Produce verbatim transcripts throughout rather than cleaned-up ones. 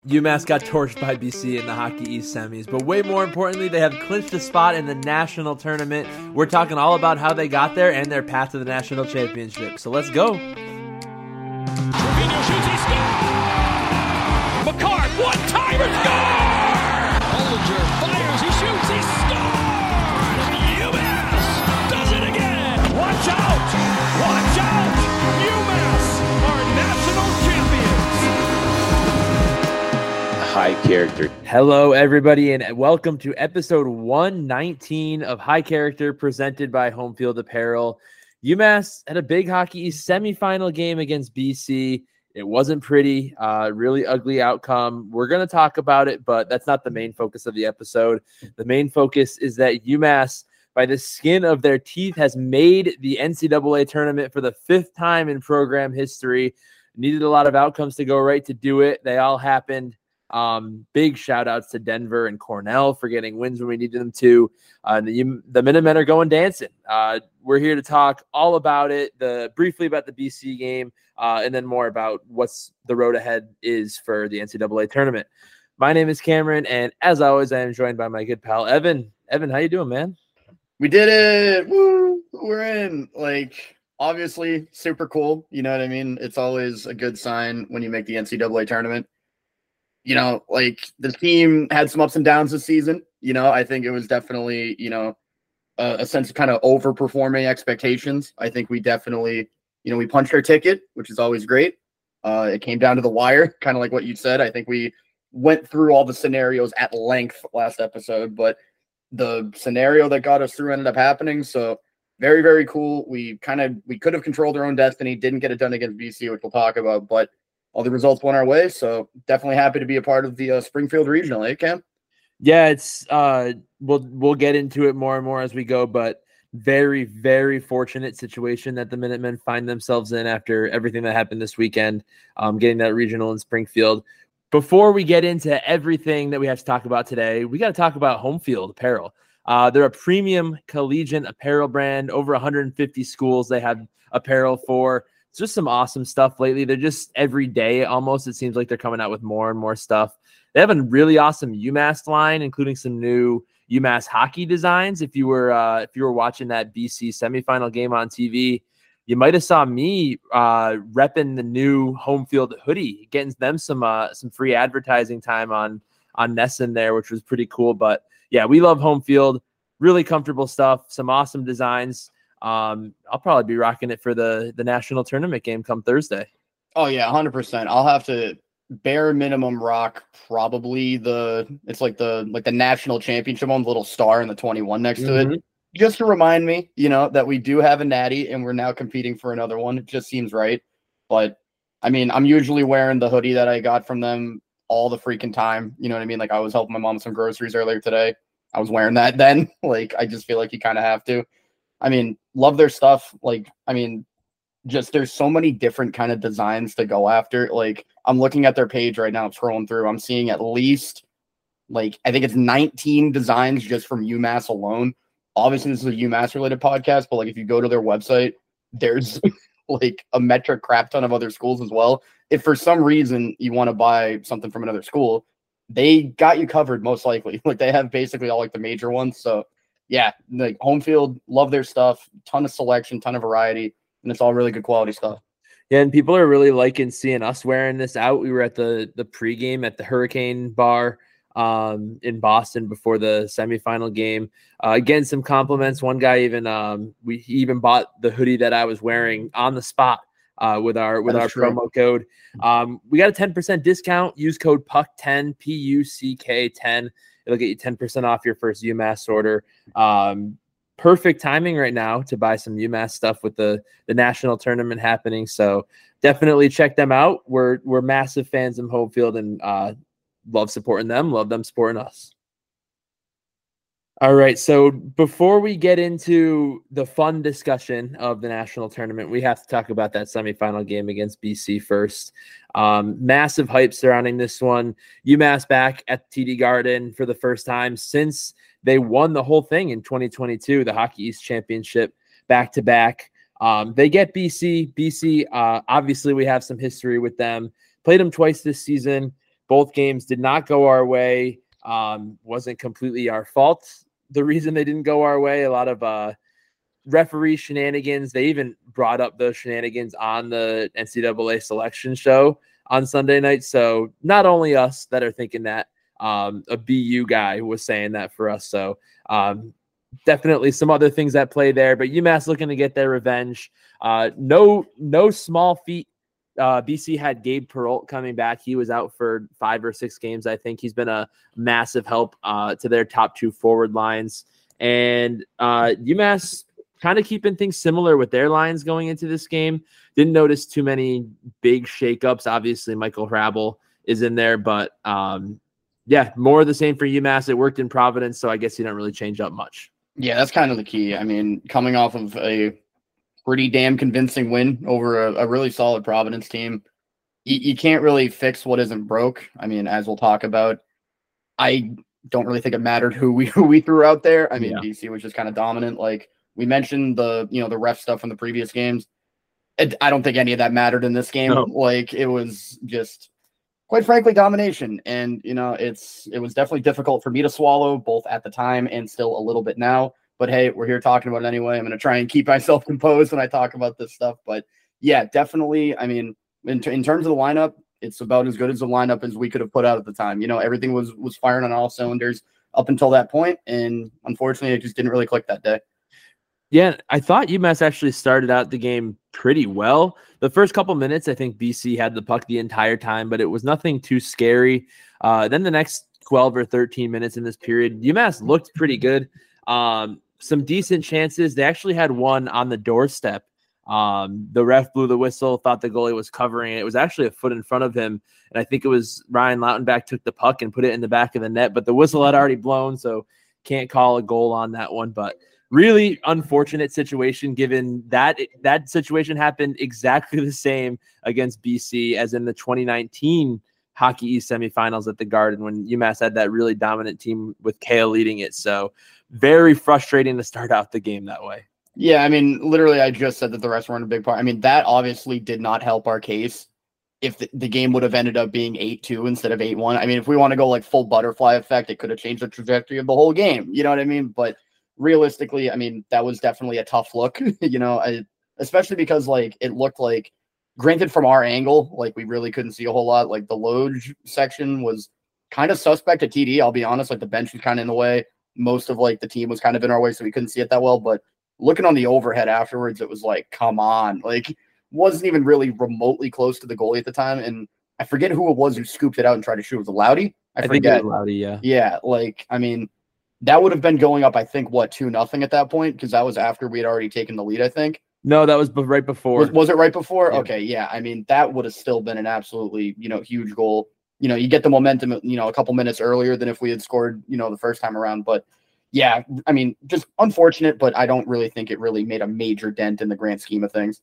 UMass got torched by B C in the Hockey East semis, but way more importantly, they have clinched a spot in the national tournament. We're talking all about how they got there and their path to the national championship. So let's go. Trevino shoots, he scores! McCart, one-timer, score! Hollinger fires, he shoots, he scores! UMass does it again! Watch out! Watch out! UMass are national champions! High character. Hello, everybody, and welcome to episode one nineteen of High Character, presented by Home Field Apparel. UMass had a big Hockey East semifinal game against B C. It wasn't pretty, uh, really ugly outcome. We're going to talk about it, but that's not the main focus of the episode. The main focus is that UMass, by the skin of their teeth, has made the N C double A tournament for the fifth time in program history. Needed a lot of outcomes to go right to do it. They all happened. Um, big shout outs to Denver and Cornell for getting wins when we needed them to. Uh, the, the Minutemen are going dancing. Uh, we're here to talk all about it, the briefly about the B C game, uh, and then more about what's the road ahead is for the N C double A tournament. My name is Cameron, and as always, I am joined by my good pal Evan. Evan, how you doing, man? We did it! Woo! We're in. Like, obviously, super cool. You know what I mean? It's always a good sign when you make the N C double A tournament. You know, like, the team had some ups and downs this season. You know, I think it was definitely, you know, a, a sense of kind of overperforming expectations. I think we definitely, you know, we punched our ticket, which is always great. Uh, it came down to the wire, kind of like what you said. I think we went through all the scenarios at length last episode, but the scenario that got us through ended up happening. So very, very cool. We kind of, we could have controlled our own destiny, didn't get it done against B C, which we'll talk about, but all the results went our way, so definitely happy to be a part of the uh, Springfield Regional, eh, Cam? Yeah, it's uh, we'll we'll get into it more and more as we go, but very, very fortunate situation that the Minutemen find themselves in after everything that happened this weekend, um, getting that regional in Springfield. Before we get into everything that we have to talk about today, we got to talk about Home Field Apparel. Uh, they're a premium collegiate apparel brand. Over one hundred fifty schools they have apparel for. It's just some awesome stuff lately. They're just every day almost. It seems like they're coming out with more and more stuff. They have a really awesome UMass line, including some new UMass hockey designs. If you were uh, if you were watching that B C semifinal game on T V, you might have saw me uh, repping the new Home Field hoodie, getting them some uh, some free advertising time on on Nesson there, which was pretty cool. But yeah, we love Home Field. Really comfortable stuff. Some awesome designs. Um, I'll probably be rocking it for the, the national tournament game come Thursday. Oh yeah, one hundred percent. I'll have to bare minimum rock probably the it's like the like the national championship one, the little star and the twenty-one next mm-hmm. to it. Just to remind me, you know, that we do have a natty and we're now competing for another one. It just seems right. But I mean, I'm usually wearing the hoodie that I got from them all the freaking time. You know what I mean? Like I was helping my mom with some groceries earlier today. I was wearing that then. Like I just feel like you kind of have to. I mean, love their stuff. Like, I mean, just there's so many different kind of designs to go after. Like, I'm looking at their page right now, scrolling through. I'm seeing at least, like, I think it's nineteen designs just from UMass alone. Obviously, this is a UMass-related podcast, but, like, if you go to their website, there's, like, a metric crap ton of other schools as well. If for some reason you want to buy something from another school, they got you covered, most likely. Like, they have basically all, like, the major ones, so yeah, like Home Field, love their stuff, ton of selection, ton of variety, and it's all really good quality stuff. Yeah, and people are really liking seeing us wearing this out. We were at the the pregame at the Hurricane Bar um, in Boston before the semifinal game. Uh, again, some compliments. One guy even um, we he even bought the hoodie that I was wearing on the spot uh, with our with our true. promo code. Um, we got a ten percent discount. Use code P U C ten, P U C K ten. It'll get you ten percent off your first UMass order. Um, perfect timing right now to buy some UMass stuff with the, the national tournament happening. So definitely check them out. We're we're massive fans of Home Field and uh, love supporting them. Love them supporting us. All right, so before we get into the fun discussion of the national tournament, we have to talk about that semifinal game against B C first. Um, massive hype surrounding this one. UMass back at T D Garden for the first time since they won the whole thing in twenty twenty-two, the Hockey East Championship, back-to-back. Um, they get B C. B C, uh, obviously we have some history with them. Played them twice this season. both games did not go our way. Um, wasn't completely our fault. The reason they didn't go our way, a lot of uh, referee shenanigans. They even brought up those shenanigans on the N C double A selection show on Sunday night. So not only us that are thinking that, um, a B U guy was saying that for us. So um, definitely some other things at play there, but UMass looking to get their revenge. Uh, no, no small feat. Uh, B C had Gabe Peralt coming back. He was out for five or six games. I think he's been a massive help uh, to their top two forward lines. And uh, UMass kind of keeping things similar with their lines going into this game. Didn't notice too many big shakeups. Obviously, Michael Hrabel is in there, but um, yeah, more of the same for UMass. It worked in Providence, so I guess he didn't really change up much. Yeah, that's kind of the key. I mean, coming off of a pretty damn convincing win over a, a really solid Providence team, you, you can't really fix what isn't broke. I mean, as we'll talk about, I don't really think it mattered who we who we threw out there. I mean, yeah. B C was just kind of dominant. Like we mentioned the you know the ref stuff from the previous games. It, I don't think any of that mattered in this game. No. Like it was just, quite frankly, domination. And, you know, it's it was definitely difficult for me to swallow, both at the time and still a little bit now. But, hey, we're here talking about it anyway. I'm going to try and keep myself composed when I talk about this stuff. But, yeah, definitely, I mean, in, in terms of the lineup, it's about as good as the lineup as we could have put out at the time. You know, everything was was firing on all cylinders up until that point, and unfortunately, it just didn't really click that day. Yeah, I thought UMass actually started out the game pretty well. The first couple minutes, I think B C had the puck the entire time, but it was nothing too scary. Uh, then the next twelve or thirteen minutes in this period, UMass looked pretty good. Um, some decent chances. They actually had one on the doorstep. Um, the ref blew the whistle, thought the goalie was covering it. It was actually a foot in front of him, and I think it was Ryan Lautenbach took the puck and put it in the back of the net, but the whistle had already blown, so can't call a goal on that one. But really unfortunate situation, given that it, that situation happened exactly the same against B C as in the twenty nineteen Hockey East semifinals at the Garden when UMass had that really dominant team with Kale leading it. So very frustrating to start out the game that way. Yeah, I mean, literally, I just said that the refs weren't a big part. I mean, that obviously did not help our case if the, the game would have ended up being eight two instead of eight one. I mean, if we want to go like full butterfly effect, it could have changed the trajectory of the whole game. You know what I mean? But realistically, I mean, that was definitely a tough look, you know, I, especially because like it looked like, granted from our angle, like we really couldn't see a whole lot. Like the Loge section was kind of suspect at T D. I'll be honest, like the bench was kind of in the way. Most of like the team was kind of in our way, so we couldn't see it that well. But looking on the overhead afterwards, it was like, come on, like wasn't even really remotely close to the goalie at the time. And I forget who it was who scooped it out and tried to shoot. Was it Loudy? I, I forget. think it was Loudy, yeah. Yeah, like I mean. That would have been going up, I think, what, two nothing at that point? Because that was after we had already taken the lead, I think. No, that was right before. Was, was it right before? Yeah. Okay, yeah. I mean, that would have still been an absolutely, you know, huge goal. You know, you get the momentum, you know, a couple minutes earlier than if we had scored, you know, the first time around. But, yeah, I mean, just unfortunate, but I don't really think it really made a major dent in the grand scheme of things.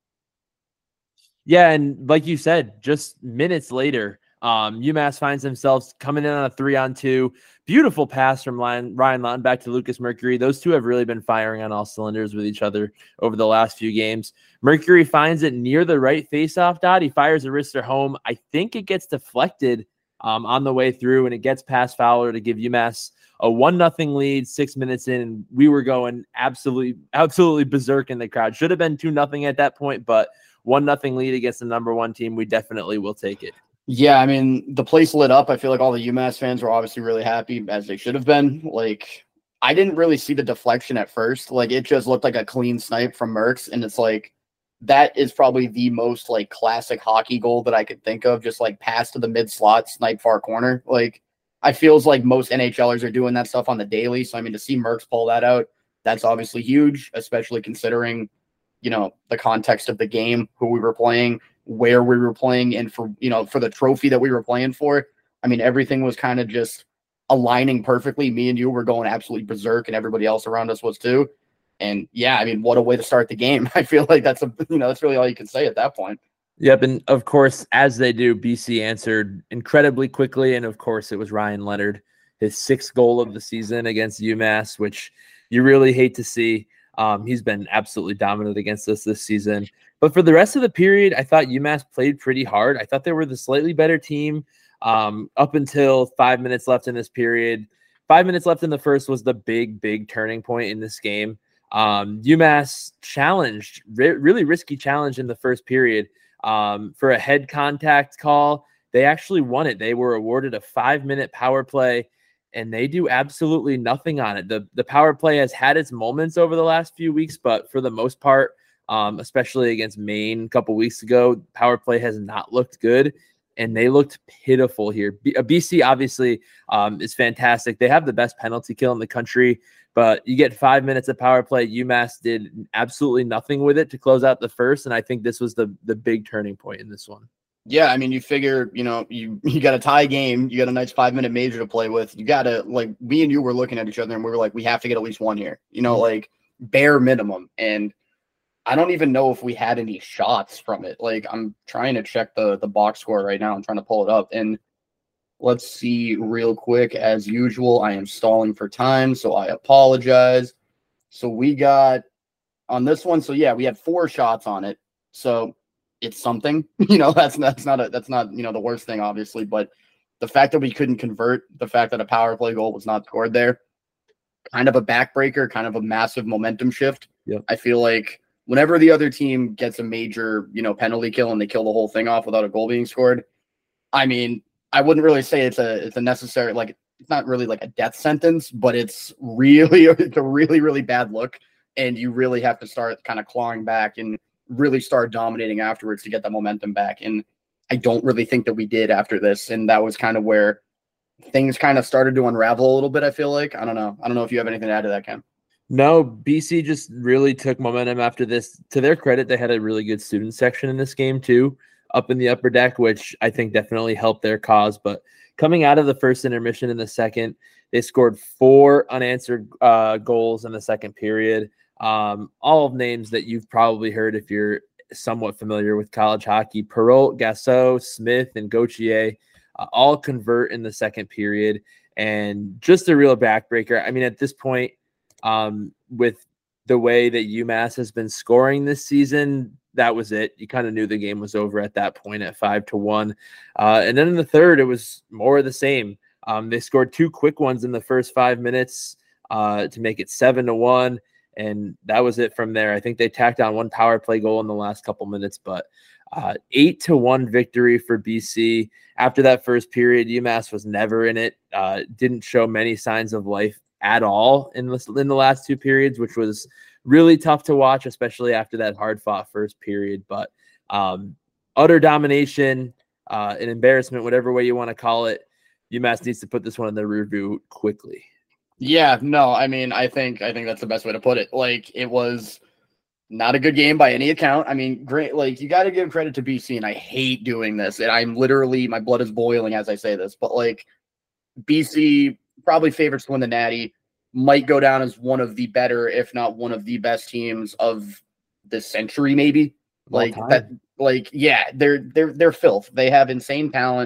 Yeah, and like you said, just minutes later, Um, UMass finds themselves coming in on a three on two. Beautiful pass from Ryan, Ryan Lautenbach to Lucas Mercury. Those two have really been firing on all cylinders with each other over the last few games. Mercury finds it near the right faceoff dot. He fires a wrister home. I think it gets deflected um, on the way through, and it gets past Fowler to give UMass a one nothing lead six minutes in. And we were going absolutely, absolutely berserk in the crowd. Should have been two nothing at that point, but one nothing lead against the number one team. We definitely will take it. Yeah, I mean, the place lit up. I feel like all the UMass fans were obviously really happy, as they should have been. Like, I didn't really see the deflection at first. Like, it just looked like a clean snipe from Merckx, and it's like, that is probably the most, like, classic hockey goal that I could think of, just, like, pass to the mid-slot, snipe far corner. Like, I feels like most NHLers are doing that stuff on the daily, so, I mean, to see Merckx pull that out, that's obviously huge, especially considering, you know, the context of the game, who we were playing, where we were playing, and for, you know, for the trophy that we were playing for. I mean, everything was kind of just aligning perfectly. Me and you were going absolutely berserk, and everybody else around us was too. And yeah, I mean, what a way to start the game. I feel like that's a, you know, that's really all you can say at that point. Yep. And of course, as they do, B C answered incredibly quickly. And of course, it was Ryan Leonard, his sixth goal of the season against UMass, which you really hate to see. Um, he's been absolutely dominant against us this season. But for the rest of the period, I thought UMass played pretty hard. I thought they were the slightly better team. Um, up until five minutes left in this period, five minutes left in the first was the big, big turning point in this game. Um, UMass challenged, re- really risky challenge in the first period um, for a head contact call. They actually won it. They were awarded a five-minute power play, and they do absolutely nothing on it. The, the power play has had its moments over the last few weeks, but for the most part, um, especially against Maine a couple weeks ago, power play has not looked good, and they looked pitiful here. B- B C obviously um, is fantastic. They have the best penalty kill in the country, but you get five minutes of power play. UMass did absolutely nothing with it to close out the first, and I think this was the the big turning point in this one. Yeah, I mean, you figure, you know, you, you got a tie game, you got a nice five-minute major to play with. You got to, like, me and you were looking at each other, and we were like, we have to get at least one here, you know, mm-hmm. like, bare minimum. And I don't even know if we had any shots from it. Like, I'm trying to check the, the box score right now. I'm trying to pull it up, and let's see real quick. As usual, I am stalling for time, so I apologize. So we got on this one. So yeah, we had four shots on it. So it's something, you know, that's that's not a, that's not, you know, the worst thing, obviously, but the fact that we couldn't convert, the fact that a power play goal was not scored there, kind of a backbreaker, kind of a massive momentum shift. Yep. I feel like whenever the other team gets a major, you know, penalty kill and they kill the whole thing off without a goal being scored, I mean, I wouldn't really say it's a it's a necessary, like, it's not really like a death sentence, but it's really it's a really really bad look, and you really have to start kind of clawing back and really start dominating afterwards to get that momentum back. And I don't really think that we did after this, and that was kind of where things kind of started to unravel a little bit. I feel like I don't know I don't know if you have anything to add to that, Ken. No, B C just really took momentum after this. To their credit, they had a really good student section in this game too, up in the upper deck, which I think definitely helped their cause. But coming out of the first intermission in the second, they scored four unanswered uh, goals in the second period. Um, all of names that you've probably heard if you're somewhat familiar with college hockey. Perrault, Gassot, Smith, and Gauthier uh, all convert in the second period. And just a real backbreaker. I mean, at this point, um, with the way that UMass has been scoring this season, that was it. You kind of knew the game was over at that point at five to one. Uh, and then in the third, it was more of the same. Um, they scored two quick ones in the first five minutes uh, to make it seven to one. And that was it from there. I think they tacked on one power play goal in the last couple minutes, but uh, eight to one victory for B C. After that first period, UMass was never in it. Uh, didn't show many signs of life at all in the, in the last two periods, which was really tough to watch, especially after that hard-fought first period. But um, utter domination, uh, an embarrassment, whatever way you want to call it. UMass needs to put this one in the rear view quickly. Yeah, no, I mean, I think I think that's the best way to put it. Like, it was not a good game by any account. I mean, great. Like, you got to give credit to B C, and I hate doing this. And I'm literally, my blood is boiling as I say this. But, like, B C probably favorites to win the Natty, might go down as one of the better, if not one of the best teams of this century, maybe. Like that, like, yeah, they're they're they're filth. They have insane talent.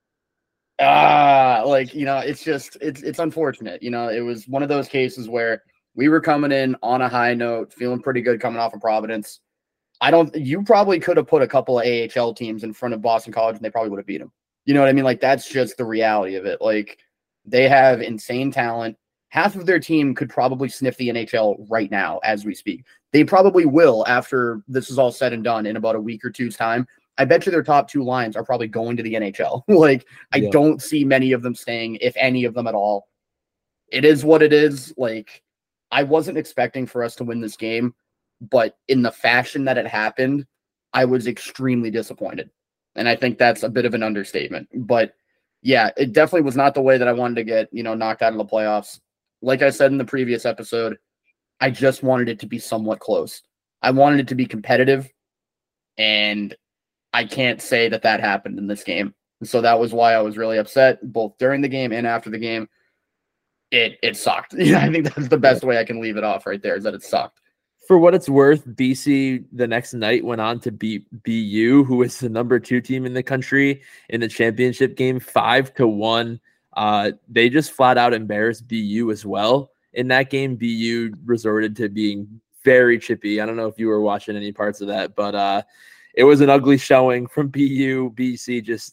Ah, like, you know, it's just it's it's unfortunate. You know, it was one of those cases where we were coming in on a high note, feeling pretty good coming off of Providence. I don't you probably could have put a couple of A H L teams in front of Boston College and they probably would have beat them. You know what I mean? Like, that's just the reality of it. Like, they have insane talent. Half of their team could probably sniff the N H L right now as we speak. They probably will after this is all said and done in about a week or two's time. I bet you their top two lines are probably going to the N H L. Like, I yeah. don't see many of them staying, if any of them at all. It is what it is. Like, I wasn't expecting for us to win this game, but in the fashion that it happened, I was extremely disappointed. And I think that's a bit of an understatement. But yeah, it definitely was not the way that I wanted to get, you know, knocked out of the playoffs. Like I said in the previous episode, I just wanted it to be somewhat close. I wanted it to be competitive, and I can't say that that happened in this game. So that was why I was really upset, both during the game and after the game. It it sucked. Yeah, I think that's the best way I can leave it off right there, is that it sucked. For what it's worth, B C the next night went on to beat B U, who is the number two team in the country, in the championship game, five to one. Uh, they just flat out embarrassed B U as well. In that game, B U resorted to being very chippy. I don't know if you were watching any parts of that, but uh, it was an ugly showing from B U. B C just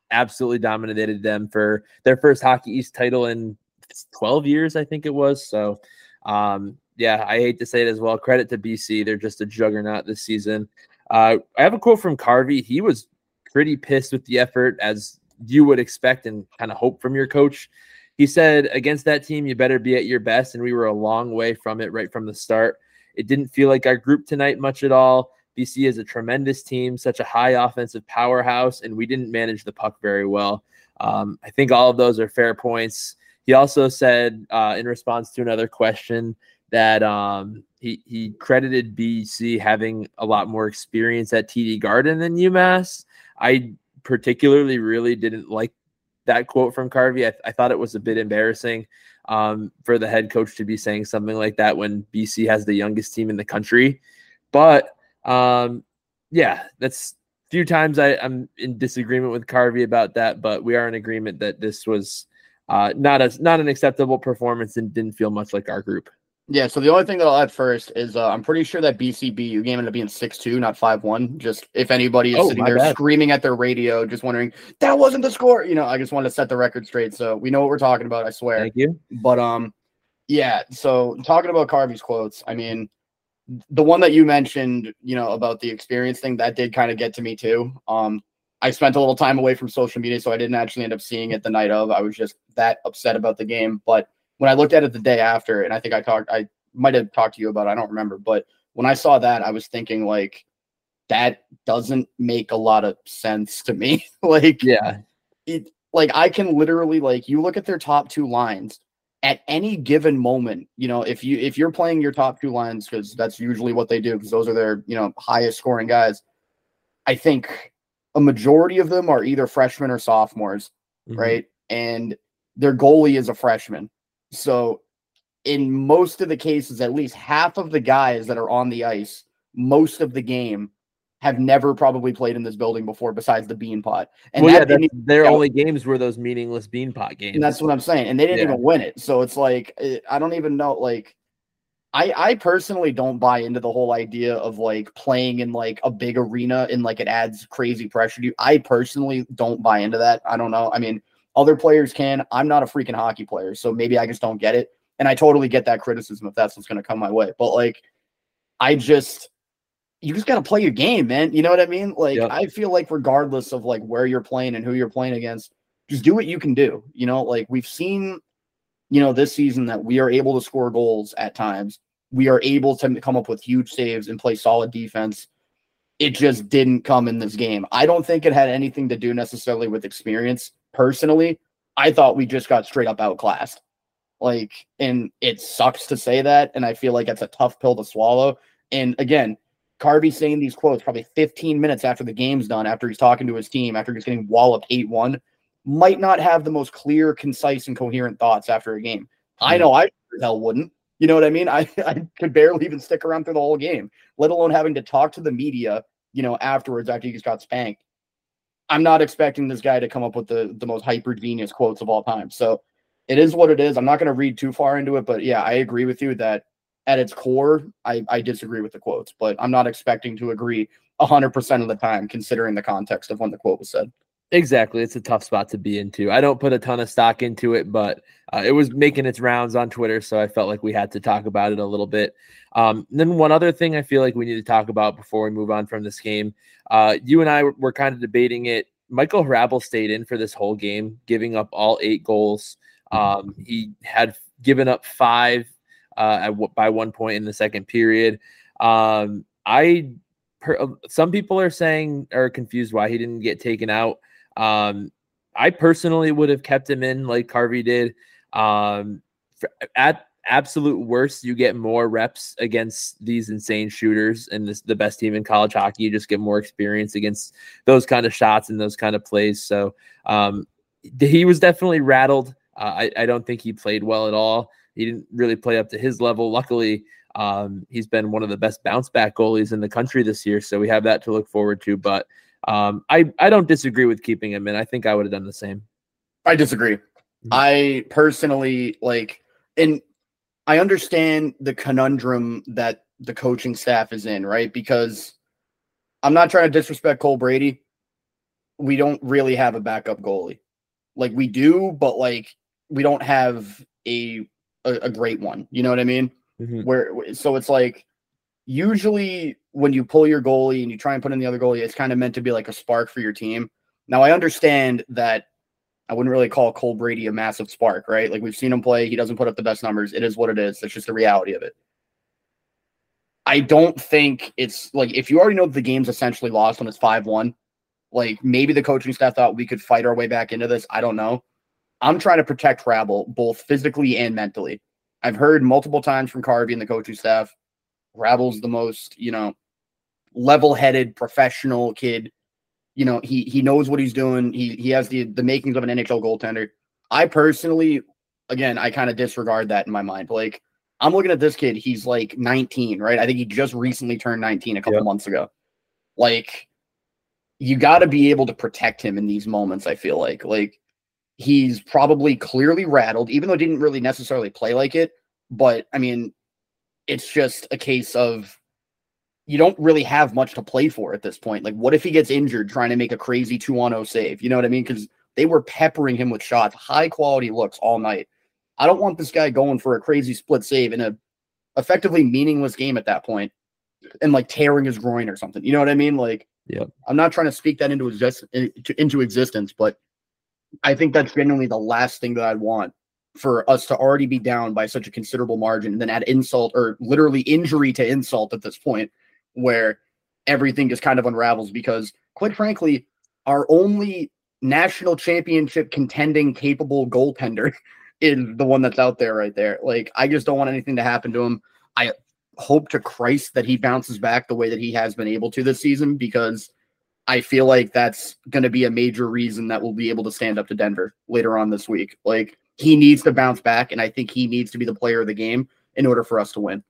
absolutely dominated them for their first Hockey East title in twelve years, I think it was. So, um, yeah, I hate to say it as well. Credit to B C. They're just a juggernaut this season. Uh, I have a quote from Carvey. He was pretty pissed with the effort, as you would expect and kind of hope from your coach. He said, against that team, you better be at your best, and we were a long way from it right from the start. It didn't feel like our group tonight much at all. B C is a tremendous team, such a high offensive powerhouse, and we didn't manage the puck very well. Um, I think all of those are fair points. He also said, uh, in response to another question, that um, he, he credited B C having a lot more experience at T D Garden than UMass. I particularly really didn't like that quote from Carvey. I, I thought it was a bit embarrassing um, for the head coach to be saying something like that when B C has the youngest team in the country. But um, yeah, that's a few times I, I'm in disagreement with Carvey about that, but we are in agreement that this was uh, not a, not an acceptable performance and didn't feel much like our group. Yeah, so the only thing that I'll add first is uh, I'm pretty sure that B C B U game ended up being six two, not five one. Just if anybody is Oh, sitting my there bad. screaming at their radio, just wondering, that wasn't the score. You know, I just wanted to set the record straight. So we know what we're talking about, I swear. Thank you. But um, yeah, so talking about Carvey's quotes, I mean, the one that you mentioned, you know, about the experience thing, that did kind of get to me too. Um, I spent a little time away from social media, so I didn't actually end up seeing it the night of. I was just that upset about the game. But when I looked at it the day after, and I think I talked, I might have talked to you about it, I don't remember. But when I saw that, I was thinking, like, that doesn't make a lot of sense to me. like, Yeah. it, like I can literally, like, you look at their top two lines at any given moment, you know, if you if you're playing your top two lines, because that's usually what they do, because those are their, you know, highest scoring guys. I think a majority of them are either freshmen or sophomores, mm-hmm. right? And their goalie is a freshman. So in most of the cases, at least half of the guys that are on the ice most of the game have never probably played in this building before, besides the Beanpot. And well, that yeah, that's, their you know, only games were those meaningless Beanpot games. And that's what I'm saying. And they didn't yeah. even win it. So it's like, I don't even know. Like, I, I personally don't buy into the whole idea of like playing in like a big arena and like it adds crazy pressure to you. I personally don't buy into that. I don't know. I mean, other players can. I'm not a freaking hockey player, so maybe I just don't get it. And I totally get that criticism if that's what's going to come my way. But like, I just, you just got to play your game, man. You know what I mean? Like, yep. I feel like regardless of like where you're playing and who you're playing against, just do what you can do. You know, like we've seen, you know, this season that we are able to score goals at times. We are able to come up with huge saves and play solid defense. It just didn't come in this game. I don't think it had anything to do necessarily with experience. Personally, I thought we just got straight up outclassed. Like, and it sucks to say that. And I feel like it's a tough pill to swallow. And again, Carvey saying these quotes probably fifteen minutes after the game's done, after he's talking to his team, after he's getting walloped eight one, might not have the most clear, concise, and coherent thoughts after a game. Mm-hmm. I know I sure hell wouldn't. You know what I mean? I, I could barely even stick around through the whole game, let alone having to talk to the media, you know, afterwards after he just got spanked. I'm not expecting this guy to come up with the, the most hyper genius quotes of all time. So it is what it is. I'm not going to read too far into it, but yeah, I agree with you that at its core, I, I disagree with the quotes, but I'm not expecting to agree one hundred percent of the time, considering the context of when the quote was said. Exactly. It's a tough spot to be into. I don't put a ton of stock into it, but uh, it was making its rounds on Twitter, so I felt like we had to talk about it a little bit. Um, then one other thing I feel like we need to talk about before we move on from this game, uh, you and I were kind of debating it. Michael Hrabal stayed in for this whole game, giving up all eight goals. Um, he had given up five uh, at, by one point in the second period. Um, I per, some people are saying are confused why he didn't get taken out. Um, I personally would have kept him in like Carvey did. Um, for, at absolute worst, you get more reps against these insane shooters, and this the best team in college hockey. You just get more experience against those kind of shots and those kind of plays. So um, he was definitely rattled. Uh, I, I don't think he played well at all. He didn't really play up to his level. Luckily, um, he's been one of the best bounce back goalies in the country this year, so we have that to look forward to. But um, I, I don't disagree with keeping him in. I think I would have done the same. I disagree. Mm-hmm. I personally like, and I understand the conundrum that the coaching staff is in, right? Because I'm not trying to disrespect Cole Brady. we don't really have a backup goalie. Like we do, but like we don't have a a, a great one. You know what I mean? Mm-hmm. Where so it's like usually when you pull your goalie and you try and put in the other goalie, it's kind of meant to be like a spark for your team. Now I understand that I wouldn't really call Cole Brady a massive spark, right? Like we've seen him play. He doesn't put up the best numbers. It is what it is. That's just the reality of it. I don't think it's like if you already know that the game's essentially lost when it's five one, like maybe the coaching staff thought we could fight our way back into this. I don't know. I'm trying to protect Rabel both physically and mentally. I've heard multiple times from Carvey and the coaching staff, Rabel's the most, you know, level-headed professional kid. You know, he he knows what he's doing. He he has the the makings of an N H L goaltender. I personally, again, I kind of disregard that in my mind. Like, I'm looking at this kid. He's like nineteen, right? I think he just recently turned nineteen a couple yep. months ago. Like, you got to be able to protect him in these moments, I feel like. Like, he's probably clearly rattled, even though he didn't really necessarily play like it. But, I mean, it's just a case of you don't really have much to play for at this point. Like, what if he gets injured trying to make a crazy two on oh save? You know what I mean? Because they were peppering him with shots, high-quality looks all night. I don't want this guy going for a crazy split save in a effectively meaningless game at that point and, like, tearing his groin or something. You know what I mean? Like, yeah. I'm not trying to speak that into, exist- into existence, but I think that's genuinely the last thing that I'd want for us to already be down by such a considerable margin and then add insult or literally injury to insult at this point where everything just kind of unravels because, quite frankly, our only national championship contending capable goaltender is the one that's out there right there. Like, I just don't want anything to happen to him. I hope to Christ that he bounces back the way that he has been able to this season because I feel like that's going to be a major reason that we'll be able to stand up to Denver later on this week. Like, he needs to bounce back, and I think he needs to be the player of the game in order for us to win.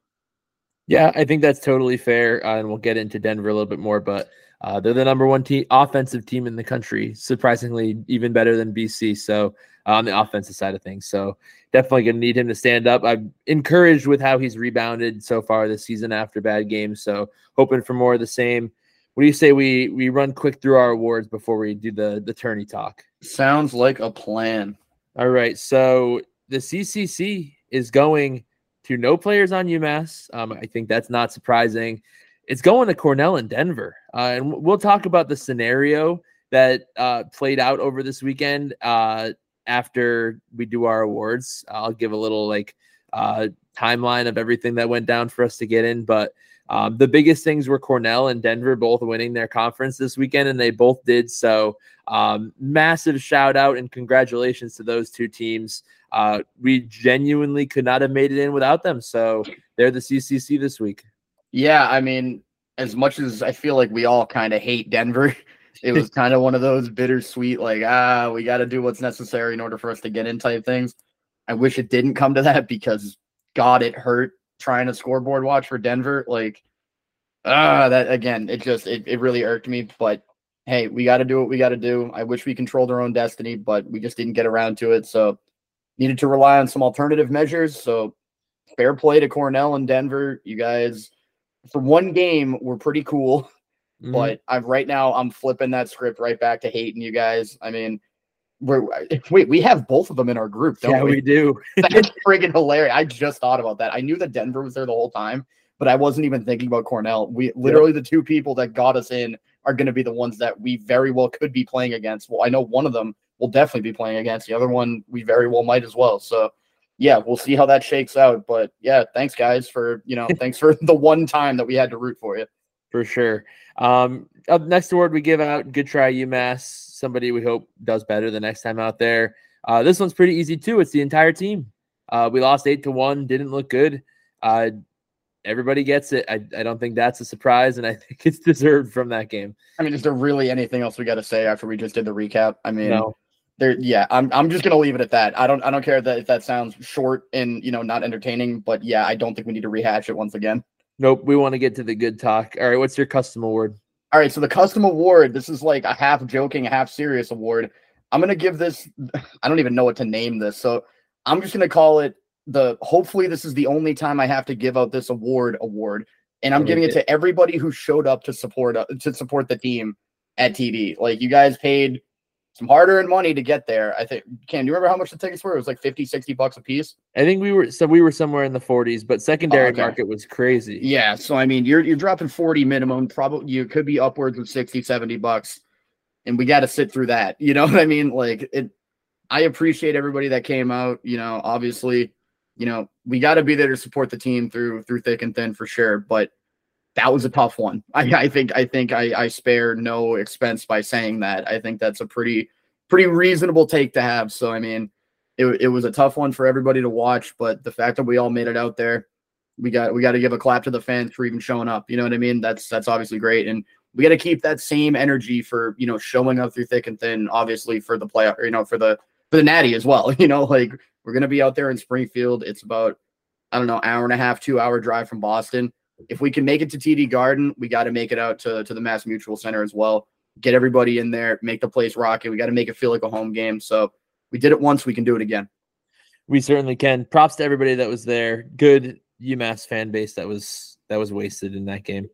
Yeah, I think that's totally fair, uh, and we'll get into Denver a little bit more, but uh, they're the number one team, offensive team in the country, surprisingly even better than B C, so uh, on the offensive side of things. So definitely going to need him to stand up. I'm encouraged with how he's rebounded so far this season after bad games, so hoping for more of the same. What do you say we we run quick through our awards before we do the, the tourney talk? Sounds like a plan. All right, so the C C C is going to no players on UMass. Um, I think that's not surprising. It's going to Cornell and Denver. Uh, and we'll talk about the scenario that uh, played out over this weekend uh, after we do our awards. I'll give a little like uh, timeline of everything that went down for us to get in. But um, the biggest things were Cornell and Denver both winning their conference this weekend, and they both did so. Um, massive shout out and congratulations to those two teams. Uh, we genuinely could not have made it in without them. So they're the C C C this week. Yeah, I mean, as much as I feel like we all kind of hate Denver, it was kind of one of those bittersweet, like, ah, we got to do what's necessary in order for us to get in type things. I wish it didn't come to that because, God, it hurt trying to scoreboard watch for Denver. Like, ah, that again, it just, it, it really irked me. But hey, we got to do what we got to do. I wish we controlled our own destiny, but we just didn't get around to it. So, needed to rely on some alternative measures. So fair play to Cornell and Denver. You guys, for one game, were pretty cool. Mm-hmm. But I'm right now, I'm flipping that script right back to hating you guys. I mean, we're wait, we have both of them in our group, don't yeah, we? we do. That's friggin' hilarious. I just thought about that. I knew that Denver was there the whole time, but I wasn't even thinking about Cornell. We literally, yep. The two people that got us in are going to be the ones that we very well could be playing against. Well, I know one of them we'll definitely be playing against. The other one we very well might as well. So yeah, we'll see how that shakes out. But yeah, thanks guys for, you know, thanks for the one time that we had to root for you. For sure. Um, up next award we give out, good try UMass, somebody we hope does better the next time out there. Uh, this one's pretty easy too. It's the entire team. Uh, we lost eight to one, didn't look good. Uh, everybody gets it. I, I don't think that's a surprise, and I think it's deserved from that game. I mean, is there really anything else we got to say after we just did the recap? I mean, no. There, yeah, I'm. I'm just gonna leave it at that. I don't. I don't care that if that sounds short and, you know, not entertaining. But yeah, I don't think we need to rehash it once again. Nope. We want to get to the good talk. All right. What's your custom award? All right. So the custom award. This is like a half joking, a half serious award. I'm gonna give this. I don't even know what to name this. So I'm just gonna call it the. Hopefully, this is the only time I have to give out this award. Award, and I'm giving it to everybody who showed up to support uh, to support the team at T D. Like, you guys paid some hard-earned money to get there. I think, Cam, do you remember how much the tickets were? It was like fifty, sixty bucks a piece. I think we were so we were somewhere in the forties, but secondary oh, okay. market was crazy. Yeah, so I mean, you're you're dropping forty minimum. Probably you could be upwards of sixty, seventy bucks, and we got to sit through that. You know what I mean? Like, it. I appreciate everybody that came out. You know, obviously, you know, we got to be there to support the team through through thick and thin for sure. But that was a tough one. I, I think I think I, I spare no expense by saying that. I think that's a pretty pretty reasonable take to have. So I mean, it it was a tough one for everybody to watch, but the fact that we all made it out there, we got we got to give a clap to the fans for even showing up. You know what I mean? That's that's obviously great, and we got to keep that same energy for, you know, showing up through thick and thin. Obviously for the playoff, you know, for the for the Natty as well. You know, like, we're gonna be out there in Springfield. It's about, I don't know, hour and a half, two hour drive from Boston. If we can make it to T D Garden, we got to make it out to, to the Mass Mutual Center as well. Get everybody in there, make the place rocket. We got to make it feel like a home game. So we did it once, we can do it again. We certainly can. Props to everybody that was there. Good UMass fan base that was that was wasted in that game.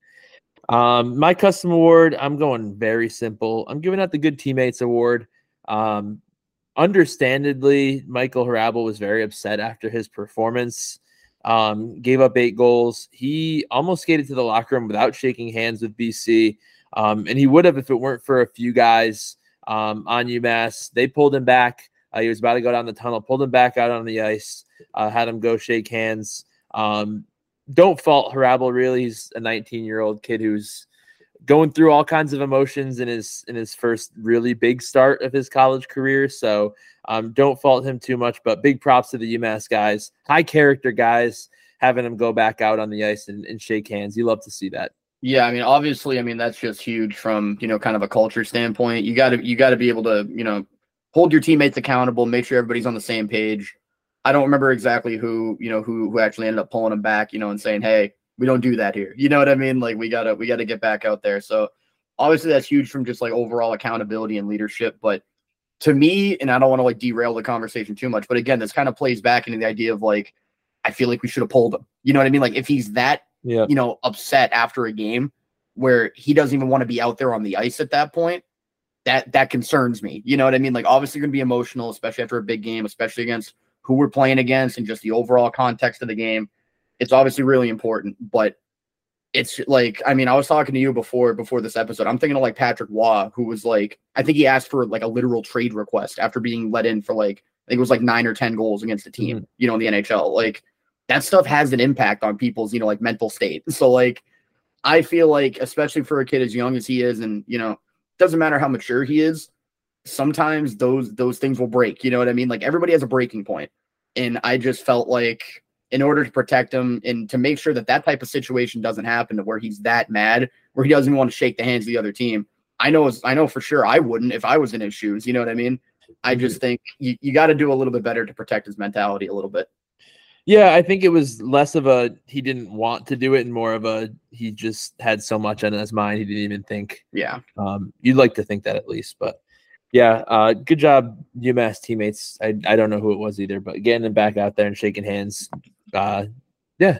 Um, my custom award, I'm going very simple. I'm giving out the Good Teammates Award. Um, understandably, Michael Hrabal was very upset after his performance. Um, gave up eight goals. He almost skated to the locker room without shaking hands with B C. Um, and he would have if it weren't for a few guys um, on UMass. They pulled him back. Uh, he was about to go down the tunnel, pulled him back out on the ice, uh, had him go shake hands. Um, don't fault Hrabal, really. He's a nineteen-year-old kid who's going through all kinds of emotions in his in his first really big start of his college career. So um, don't fault him too much, but big props to the UMass guys, high character guys, having him go back out on the ice and, and shake hands. You love to see that. Yeah, I mean, obviously, I mean, that's just huge from, you know, kind of a culture standpoint. You got to you got to be able to, you know, hold your teammates accountable, make sure everybody's on the same page. I don't remember exactly who, you know, who who actually ended up pulling him back, you know, and saying, hey, we don't do that here. You know what I mean? Like, we gotta we gotta get back out there. So obviously that's huge from just like overall accountability and leadership. But to me, and I don't want to like derail the conversation too much, but again, this kind of plays back into the idea of like, I feel like we should have pulled him. You know what I mean? Like, if he's that, yeah. you know, upset after a game where he doesn't even want to be out there on the ice at that point, that that concerns me. You know what I mean? Like, obviously going to be emotional, especially after a big game, especially against who we're playing against and just the overall context of the game. It's obviously really important, but it's like, I mean, I was talking to you before, before this episode. I'm thinking of like Patrick Waugh, who was like, I think he asked for like a literal trade request after being let in for like, I think it was like nine or ten goals against the team, mm-hmm. you know, in the N H L. Like, that stuff has an impact on people's, you know, like mental state. So like, I feel like, especially for a kid as young as he is, and, you know, doesn't matter how mature he is, sometimes those, those things will break, you know what I mean? Like, everybody has a breaking point. And I just felt like, in order to protect him and to make sure that that type of situation doesn't happen to where he's that mad, where he doesn't even want to shake the hands of the other team. I know, I know for sure I wouldn't if I was in his shoes. You know what I mean? I just think you, you got to do a little bit better to protect his mentality a little bit. Yeah, I think it was less of a he didn't want to do it and more of a he just had so much on his mind he didn't even think. Yeah. Um, you'd like to think that at least, but yeah, uh, good job, UMass teammates. I I don't know who it was either, but getting them back out there and shaking hands. Uh, yeah,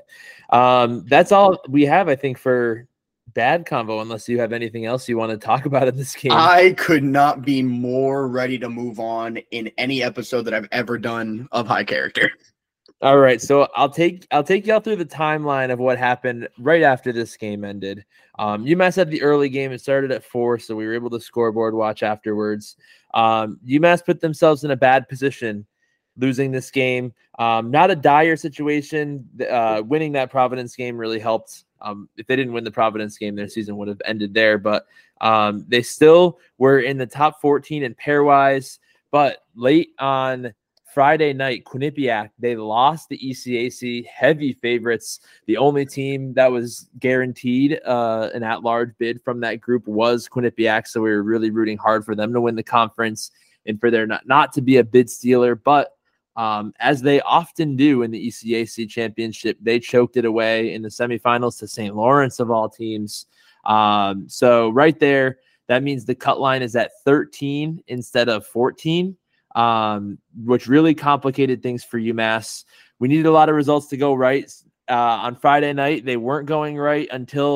um, that's all we have, I think, for bad convo, unless you have anything else you want to talk about in this game. I could not be more ready to move on in any episode that I've ever done of High Character. All right, so I'll take I'll take y'all through the timeline of what happened right after this game ended. Um, UMass had the early game. It started at four, so we were able to scoreboard watch afterwards. Um, UMass put themselves in a bad position, losing this game. Um, not a dire situation. Uh, winning that Providence game really helped. Um, if they didn't win the Providence game, their season would have ended there. But um, they still were in the top fourteen in pairwise. But late on Friday night, Quinnipiac, they lost the E C A C, heavy favorites. The only team that was guaranteed uh, an at-large bid from that group was Quinnipiac, so we were really rooting hard for them to win the conference and for there not, not to be a bid stealer. But um, as they often do in the E C A C championship, they choked it away in the semifinals to Saint Lawrence of all teams. Um, so right there, that means the cut line is at thirteen instead of fourteen. Um, which really complicated things for UMass. We needed a lot of results to go right. Uh, on Friday night, they weren't going right until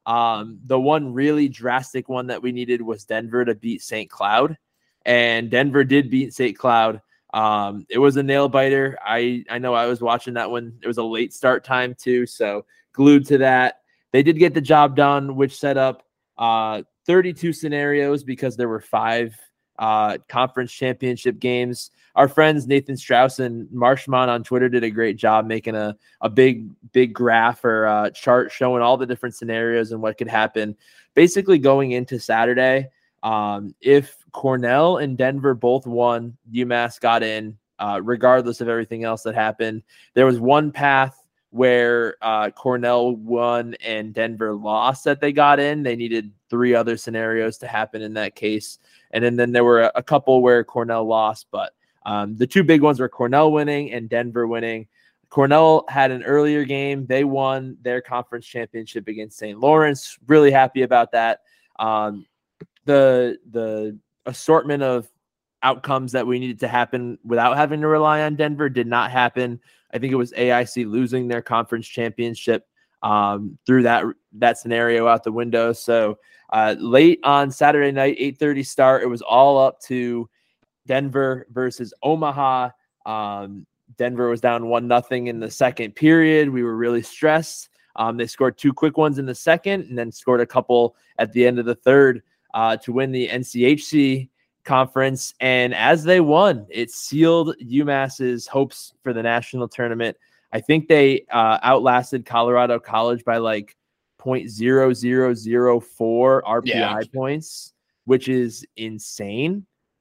Um, the one really drastic one that we needed was Denver to beat Saint Cloud, and Denver did beat Saint Cloud. Um, it was a nail biter. I, I know I was watching that one. It was a late start time too, so glued to that. They did get the job done, which set up uh, thirty-two scenarios because there were five uh, conference championship games. Our friends Nathan Strauss and Marshman on Twitter did a great job making a, a big, big graph or uh, chart showing all the different scenarios and what could happen. Basically going into Saturday, um, if Cornell and Denver both won, UMass got in, uh, regardless of everything else that happened. There was one path where uh, Cornell won and Denver lost that they got in. They needed three other scenarios to happen in that case. And then, then there were a, a couple where Cornell lost, but um, the two big ones were Cornell winning and Denver winning. Cornell had an earlier game. They won their conference championship against Saint Lawrence. Really happy about that. Um, the, the assortment of outcomes that we needed to happen without having to rely on Denver did not happen. I think it was A I C losing their conference championship um, through that that scenario out the window. So uh, late on Saturday night, eight thirty start, it was all up to Denver versus Omaha. Um, Denver was down one nothing in the second period. We were really stressed. Um, they scored two quick ones in the second and then scored a couple at the end of the third uh, to win the N C H C conference. And as they won, it sealed UMass's hopes for the national tournament. I think they uh, outlasted Colorado College by like zero point zero zero zero four R P I yeah. points, which is insane.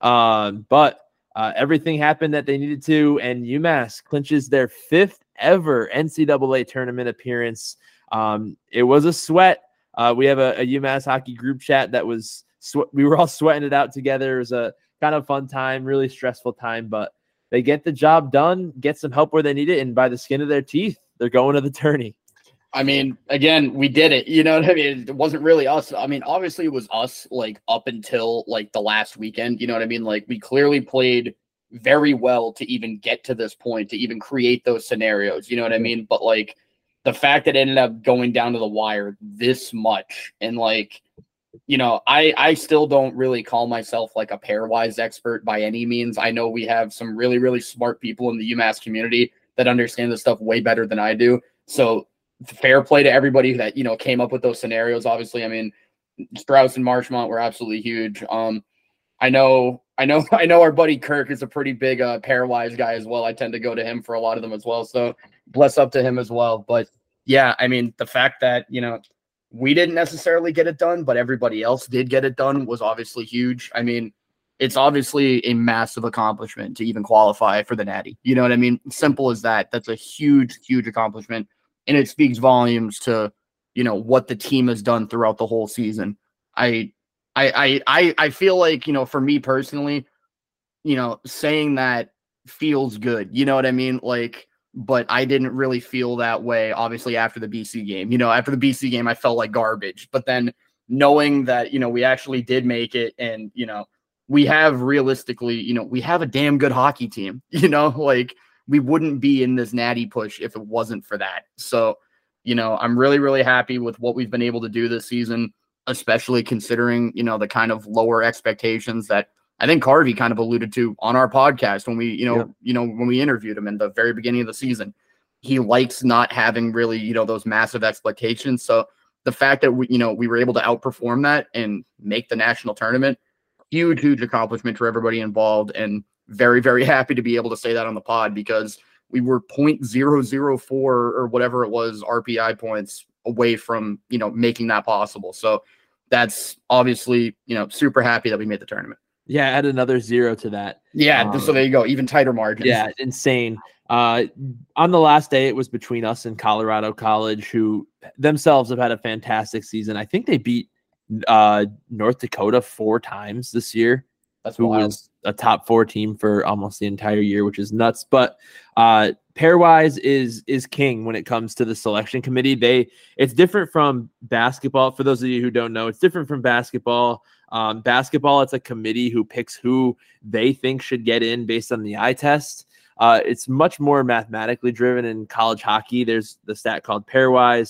Um, but uh, everything happened that they needed to, and UMass clinches their fifth ever N C double A tournament appearance. Um, it was a sweat. Uh, we have a, a UMass hockey group chat that was sw- we were all sweating it out together. It was a kind of fun time, really stressful time, but they get the job done, get some help where they need it, and by the skin of their teeth, they're going to the tourney. I mean, again, we did it. You know what I mean? It wasn't really us. I mean, obviously it was us like up until like the last weekend. You know what I mean? Like we clearly played very well to even get to this point, to even create those scenarios. You know what I mean? But like the fact that it ended up going down to the wire this much, and like, you know, I, I still don't really call myself like a pairwise expert by any means. I know we have some really, really smart people in the UMass community that understand this stuff way better than I do. So fair play to everybody that, you know, came up with those scenarios. Obviously, I mean, Strauss and Marshmont were absolutely huge. Um, I know, I know, I know our buddy Kirk is a pretty big uh, pairwise guy as well. I tend to go to him for a lot of them as well. So bless up to him as well. But yeah, I mean, the fact that, you know, we didn't necessarily get it done, but everybody else did get it done was obviously huge. I mean, it's obviously a massive accomplishment to even qualify for the Natty. You know what I mean? Simple as that. That's a huge, huge accomplishment. And it speaks volumes to, you know, what the team has done throughout the whole season. I, I, I, I feel like, you know, for me personally, you know, saying that feels good. You know what I mean? Like, but I didn't really feel that way, obviously, after the B C game. You know, after the B C game, I felt like garbage. But then knowing that, you know, we actually did make it, and, you know, we have realistically, you know, we have a damn good hockey team, you know, like we wouldn't be in this Natty push if it wasn't for that. So, you know, I'm really, really happy with what we've been able to do this season, especially considering, you know, the kind of lower expectations that I think Carvey kind of alluded to on our podcast when we, you know, yeah. you know, when we interviewed him in the very beginning of the season. He likes not having really, you know, those massive expectations. So the fact that we, you know, we were able to outperform that and make the national tournament, huge, huge accomplishment for everybody involved, and very, very happy to be able to say that on the pod, because we were zero point zero zero four or whatever it was R P I points away from, you know, making that possible. So that's obviously, you know, super happy that we made the tournament. Yeah, add another zero to that. Yeah, um, so there you go. Even tighter margins. Yeah, insane. Uh, on the last day, it was between us and Colorado College, who themselves have had a fantastic season. I think they beat uh, North Dakota four times this year. That's who wild. Was a top four team for almost the entire year, which is nuts. But uh, pairwise is is king when it comes to the selection committee. They it's different from basketball. For those of you who don't know, it's different from basketball. Um, basketball, it's a committee who picks who they think should get in based on the eye test. Uh, it's much more mathematically driven. In college hockey, there's the stat called pairwise,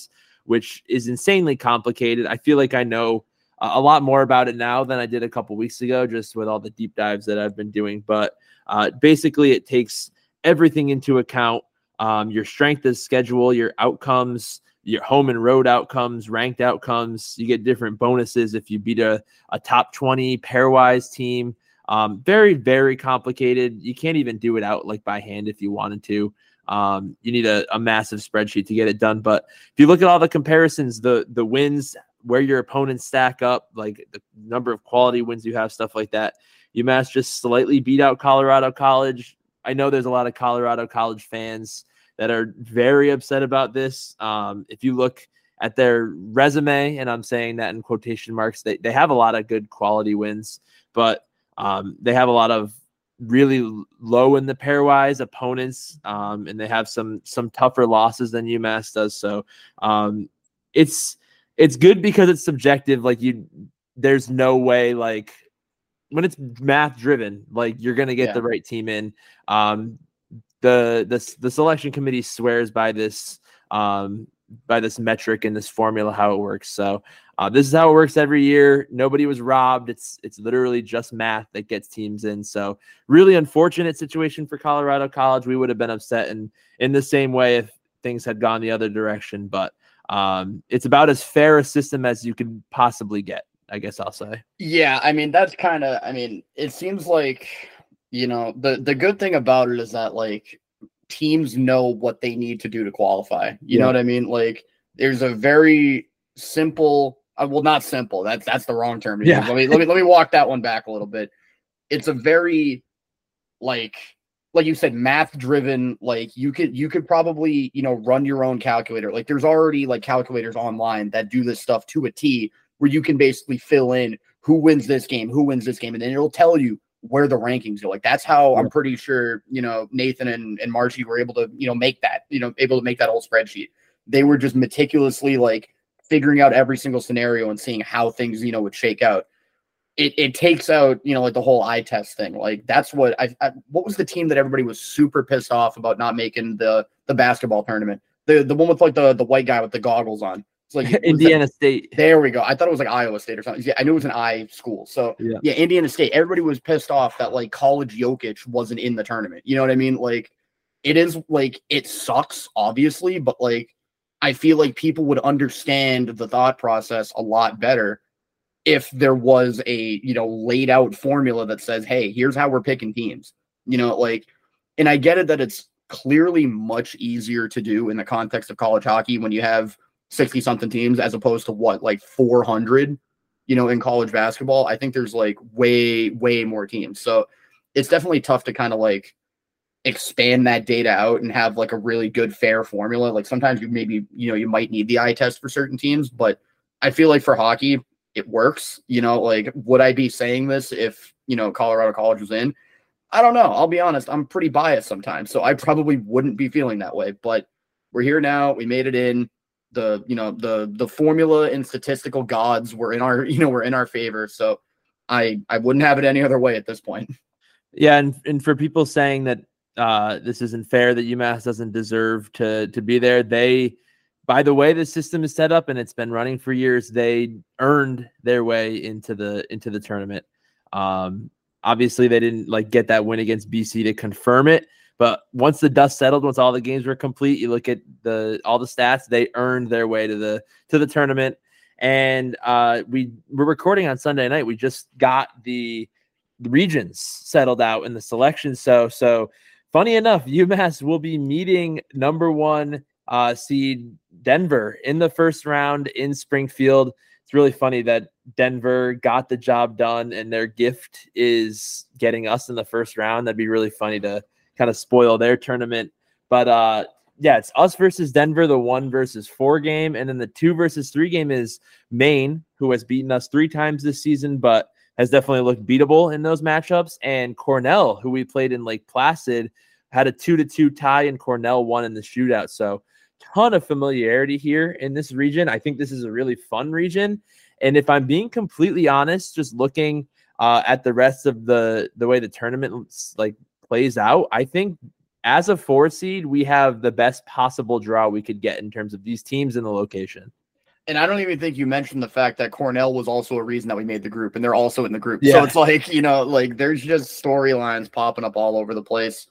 which is insanely complicated. I feel like I know a lot more about it now than I did a couple weeks ago, just with all the deep dives that I've been doing. But uh, basically, it takes everything into account. Um, your strength of schedule, your outcomes, your home and road outcomes, ranked outcomes. You get different bonuses if you beat a, a top twenty pairwise team. Um, very, very complicated. You can't even do it out like by hand if you wanted to. Um, you need a, a massive spreadsheet to get it done. But if you look at all the comparisons, the the wins, where your opponents stack up, like the number of quality wins you have, stuff like that, UMass just slightly beat out Colorado College. I know there's a lot of Colorado College fans that are very upset about this. Um, if you look at their resume, and I'm saying that in quotation marks, they, they have a lot of good quality wins, but um, they have a lot of really low in the pairwise opponents, um, and they have some some tougher losses than UMass does. So um, it's it's good because it's subjective. Like you, there's no way like when it's math driven, like you're gonna get yeah. the right team in. Um, the the the selection committee swears by this um, by this metric and this formula how it works. So uh, this is how it works every year. Nobody was robbed. It's it's literally just math that gets teams in. So really unfortunate situation for Colorado College. We would have been upset in in the same way if things had gone the other direction. But um, it's about as fair a system as you could possibly get, I guess I'll say. Yeah, I mean that's kind of. I mean, it seems like you know the the good thing about it is that like teams know what they need to do to qualify. You yeah. know what I mean? Like there's a very simple. Uh, well, not simple. That's that's the wrong term. Yeah. Let me let me let me walk that one back a little bit. It's a very like like you said, math driven. Like you could you could probably you know run your own calculator. Like there's already like calculators online that do this stuff to a T, where you can basically fill in who wins this game, who wins this game, and then it'll tell you where the rankings go. Like that's how yeah. I'm pretty sure you know Nathan and and Marcy were able to you know make that you know able to make that whole spreadsheet. They were just meticulously like figuring out every single scenario and seeing how things, you know, would shake out. It it takes out, you know, like the whole eye test thing. Like that's what I, I what was the team that everybody was super pissed off about not making the the basketball tournament? The the one with like the the white guy with the goggles on. It's like Indiana that, State. There we go. I thought it was like Iowa State or something. Yeah, I knew it was an I school. So yeah. yeah, Indiana State. Everybody was pissed off that like college Jokic wasn't in the tournament. You know what I mean? Like it is like it sucks, obviously, but like I feel like people would understand the thought process a lot better if there was a, you know, laid out formula that says, hey, here's how we're picking teams, you know, like, and I get it that it's clearly much easier to do in the context of college hockey when you have sixty something teams as opposed to what, like four hundred, you know, in college basketball. I think there's like way, way more teams. So it's definitely tough to kind of like expand that data out and have like a really good fair formula. Like sometimes you maybe, you know, you might need the eye test for certain teams, but I feel like for hockey, it works. You know, like would I be saying this if, you know, Colorado College was in? I don't know. I'll be honest. I'm pretty biased sometimes. So I probably wouldn't be feeling that way, but we're here now. We made it in. The, you know, the the formula and statistical gods were in our, you know, were in our favor. So I I wouldn't have it any other way at this point. Yeah, and and for people saying that Uh, this isn't fair, that UMass doesn't deserve to to be there. They, by the way the system is set up and it's been running for years, they earned their way into the into the tournament. Um, obviously, they didn't like get that win against B C to confirm it, but once the dust settled, once all the games were complete, you look at the all the stats, they earned their way to the to the tournament. And uh, we we're recording on Sunday night. We just got the, the regions settled out in the selection. So so. Funny enough, UMass will be meeting number one uh, seed Denver in the first round in Springfield. It's really funny that Denver got the job done and their gift is getting us in the first round. That'd be really funny to kind of spoil their tournament. But uh, yeah, it's us versus Denver, the one versus four game. And then the two versus three game is Maine, who has beaten us three times this season, but has definitely looked beatable in those matchups. And Cornell, who we played in Lake Placid, had a two to two tie, and Cornell won in the shootout. So ton of familiarity here in this region. I think this is a really fun region. And if I'm being completely honest, just looking uh, at the rest of the, the way the tournament like plays out, I think as a four seed, we have the best possible draw we could get in terms of these teams and the location. And I don't even think you mentioned the fact that Cornell was also a reason that we made the group, and they're also in the group. Yeah. So it's like, you know, like there's just storylines popping up all over the place.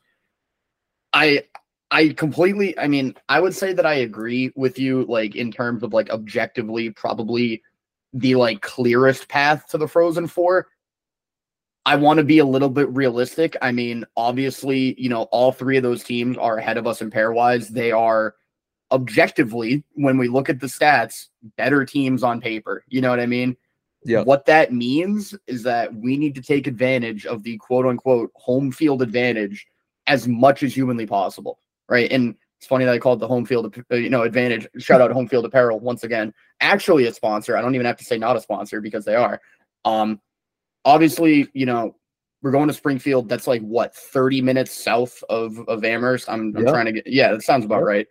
I I completely, I mean, I would say that I agree with you, like in terms of like objectively, probably the like clearest path to the Frozen Four. I want to be a little bit realistic. I mean, obviously, you know, all three of those teams are ahead of us in pairwise. They are objectively, when we look at the stats, better teams on paper. You know what I mean? Yeah. What that means is that we need to take advantage of the quote unquote home field advantage as much as humanly possible. Right. And it's funny that I called the home field, you know, advantage. Shout out Home Field Apparel once again. Actually a sponsor. I don't even have to say not a sponsor because they are. Um, obviously, you know, we're going to Springfield. That's like what, thirty minutes south of, of Amherst. I'm, I'm Yep. trying to get, yeah, that sounds about Yep. right.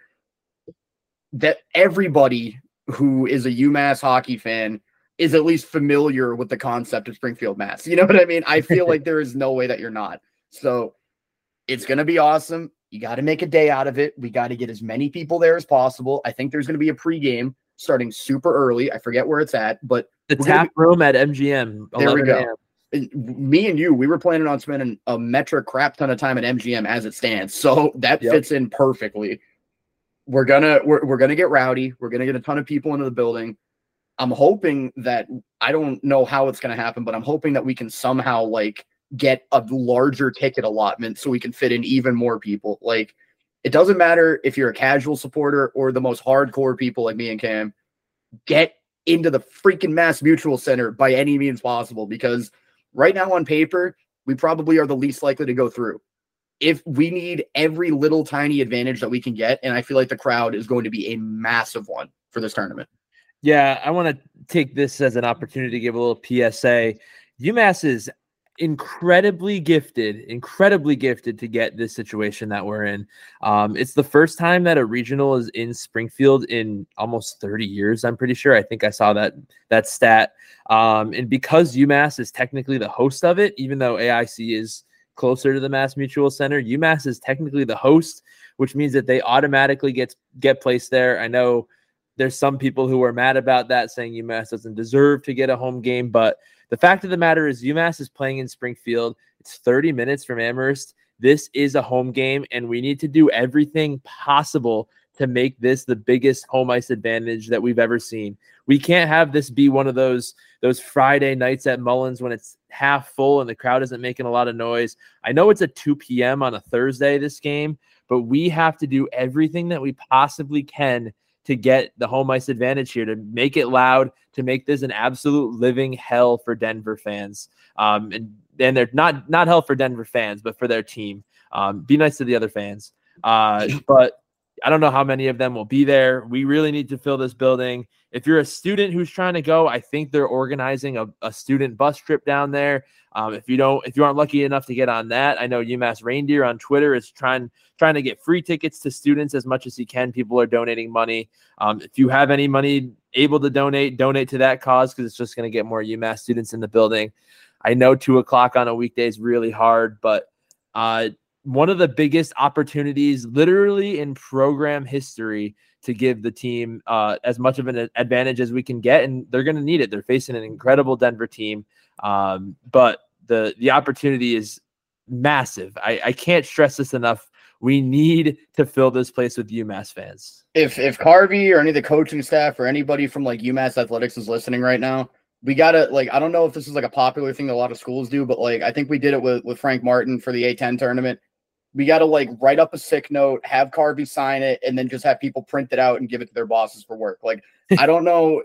That everybody who is a UMass hockey fan is at least familiar with the concept of Springfield, Mass. You know what I mean? I feel like there is no way that you're not. So it's going to be awesome. You got to make a day out of it. We got to get as many people there as possible. I think there's going to be a pregame starting super early. I forget where it's at, but The we're gonna tap room at M G M. There we go. eleven a m. me and you, we were planning on spending a metric crap ton of time at M G M as it stands. So that Yep. fits in perfectly. We're gonna we're, we're gonna get rowdy. We're gonna get a ton of people into the building. I'm hoping that I don't know how it's gonna happen, but I'm hoping that we can somehow like get a larger ticket allotment so we can fit in even more people. Like it doesn't matter if you're a casual supporter or the most hardcore people like me and Cam. Get into the freaking Mass Mutual Center by any means possible, because right now on paper, we probably are the least likely to go through. If we need every little tiny advantage that we can get, and I feel like the crowd is going to be a massive one for this tournament. Yeah, I want to take this as an opportunity to give a little P S A. UMass is incredibly gifted, incredibly gifted to get this situation that we're in. Um, it's the first time that a regional is in Springfield in almost thirty years. I'm pretty sure. I think I saw that that stat. Um, and because UMass is technically the host of it, even though A I C is closer to the Mass Mutual Center, UMass is technically the host, which means that they automatically get get placed there. I know there's some people who are mad about that, saying UMass doesn't deserve to get a home game, but the fact of the matter is UMass is playing in Springfield. It's thirty minutes from Amherst. This is a home game, and we need to do everything possible to make this the biggest home ice advantage that we've ever seen. We can't have this be one of those, those Friday nights at Mullins when it's half full and the crowd isn't making a lot of noise. I know it's at two p.m. on a Thursday, this game, but we have to do everything that we possibly can to get the home ice advantage here, to make it loud, to make this an absolute living hell for Denver fans. Um, and and they're not not hell for Denver fans, but for their team. Um, be nice to the other fans. Uh, but I don't know how many of them will be there. We really need to fill this building. If you're a student who's trying to go, I think they're organizing a, a student bus trip down there. Um, if you don't, if you aren't lucky enough to get on that, I know UMass Reindeer on Twitter is trying trying to get free tickets to students as much as he can. People are donating money. Um, if you have any money able to donate, donate to that cause, because it's just going to get more UMass students in the building. I know two o'clock on a weekday is really hard, but uh, one of the biggest opportunities literally in program history to give the team uh, as much of an advantage as we can get, and they're going to need it. They're facing an incredible Denver team, um, but the the opportunity is massive. I, I can't stress this enough. We need to fill this place with UMass fans. If if Carvey or any of the coaching staff or anybody from like UMass Athletics is listening right now, we gotta like I don't know if this is like a popular thing that a lot of schools do, but like I think we did it with with Frank Martin for the A ten tournament. We got to like write up a sick note, have Carvey sign it, and then just have people print it out and give it to their bosses for work. Like, I don't know.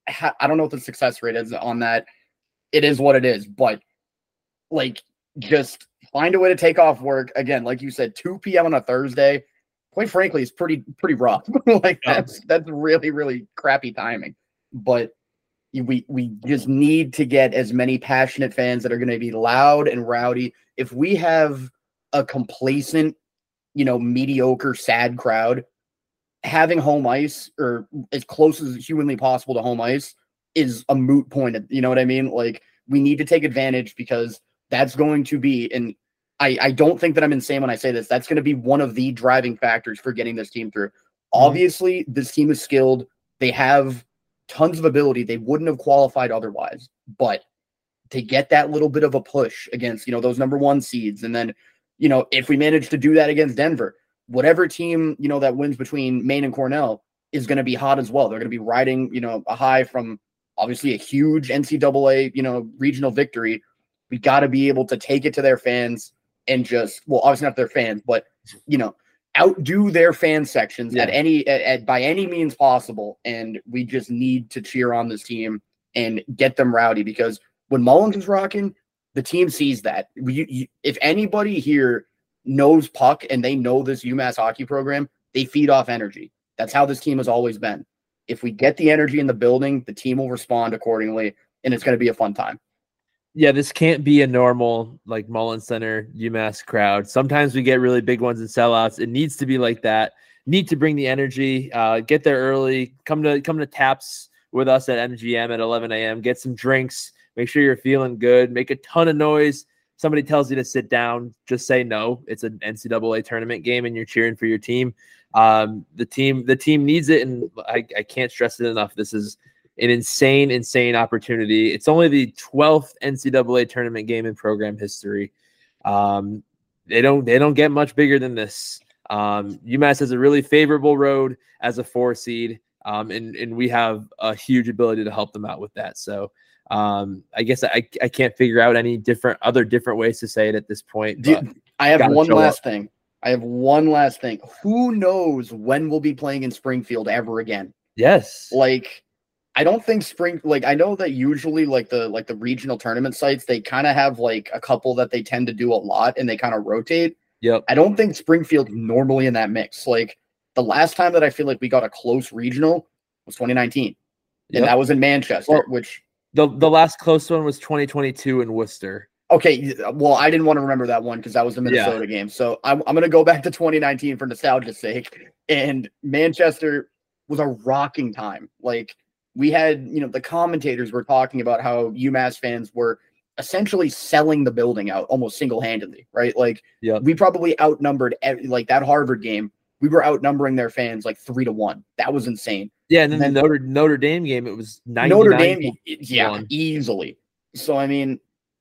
I don't know what the success rate is on that. It is what it is, but like, just find a way to take off work. Again, like you said, two p.m. on a Thursday, quite frankly, is pretty, pretty rough. Like that's, that's really, really crappy timing, but we, we just need to get as many passionate fans that are going to be loud and rowdy. If we have a complacent, you know, mediocre, sad crowd, having home ice or as close as humanly possible to home ice is a moot point. You know what I mean? Like we need to take advantage because that's going to be, and I, I don't think that I'm insane when I say this. That's going to be one of the driving factors for getting this team through. Mm-hmm. Obviously, this team is skilled. They have tons of ability. They wouldn't have qualified otherwise. But to get that little bit of a push against, you know, those number one seeds, and then, you know, if we manage to do that against Denver, whatever team, you know, that wins between Maine and Cornell is going to be hot as well. They're going to be riding, you know, a high from obviously a huge N C double A, you know, regional victory. We got to be able to take it to their fans and just, well, obviously not their fans, but, you know, outdo their fan sections yeah. at any, at, at by any means possible. And we just need to cheer on this team and get them rowdy, because when Mullins is rocking, the team sees that. We, you, if anybody here knows puck and they know this UMass hockey program, they feed off energy. That's how this team has always been. If we get the energy in the building, the team will respond accordingly, and it's going to be a fun time. Yeah, this can't be a normal, like, Mullins Center UMass crowd. Sometimes we get really big ones and sellouts. It needs to be like that. Need to bring the energy, uh, get there early, come to come to Taps with us at M G M at eleven a.m., get some drinks, make sure you're feeling good, make a ton of noise. Somebody tells you to sit down, just say no. It's an N C double A tournament game, and you're cheering for your team. Um, the team, the team needs it, and I, I can't stress it enough. This is an insane, insane opportunity. It's only the twelfth N C double A tournament game in program history. Um, they don't, they don't get much bigger than this. Um, UMass has a really favorable road as a four seed, um, and and we have a huge ability to help them out with that. So. Um, I guess I, I can't figure out any different other different ways to say it at this point. Dude, I have one last up. thing. I have one last thing. Who knows when we'll be playing in Springfield ever again? Yes. Like, I don't think Spring, like, I know that usually like the, like the regional tournament sites, they kind of have like a couple that they tend to do a lot and they kind of rotate. Yep. I don't think Springfield normally in that mix. Like, the last time that I feel like we got a close regional was twenty nineteen. Yep. And that was in Manchester, well, which, The the last close one was twenty twenty-two in Worcester. Okay, well, I didn't want to remember that one because that was the Minnesota yeah. game. So I'm, I'm going to go back to twenty nineteen for nostalgia's sake. And Manchester was a rocking time. Like, we had, you know, the commentators were talking about how UMass fans were essentially selling the building out almost single-handedly, right? Like, yep. we probably outnumbered, like, that Harvard game. We were outnumbering their fans like three to one. That was insane. Yeah, and then, and then the Notre, Notre Dame game, it was Notre Dame, yeah, easily. So, I mean,